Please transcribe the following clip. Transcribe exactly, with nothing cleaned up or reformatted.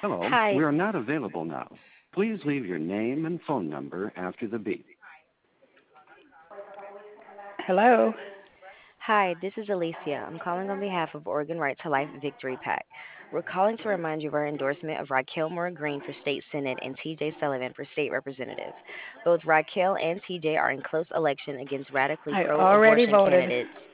Hello, Hi. we are not available now. Please leave your name and phone number after the beep. Hello. Hi, this is Alicia. I'm calling on behalf of Oregon Right to Life Victory PAC. We're calling to remind you of our endorsement of Raquel Moore Green for State Senate and T J Sullivan for State Representative. Both Raquel and T J are in close election against radically I pro already abortion voted. candidates.